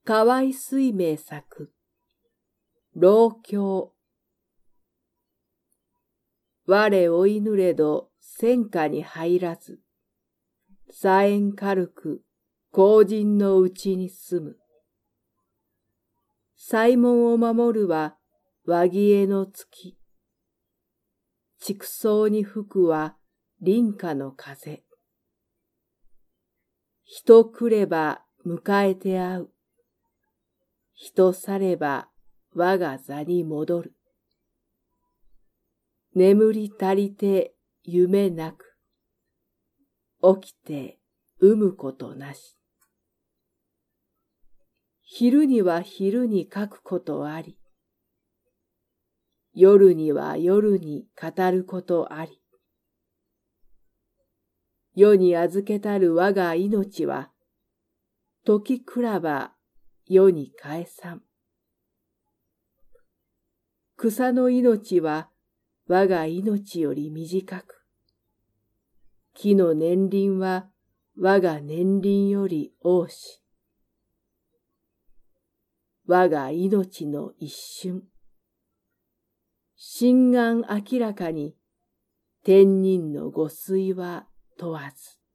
河合水明作、老経。我追いぬれど戦火に入らず、左縁軽く後陣のうちに住む。祭門を守るは和木への月。畜草に吹くは林下の風。人来れば迎えて会う。人去れば我が座に戻る。眠り足りて夢なく。起きて産むことなし。昼には昼に書くことあり。夜には夜に語ることあり。世に預けたる我が命は、時くらば世に返さん。草の命は我が命より短く、木の年輪は我が年輪より多し。我が命の一瞬、心眼明らかに天人のご推は問わず。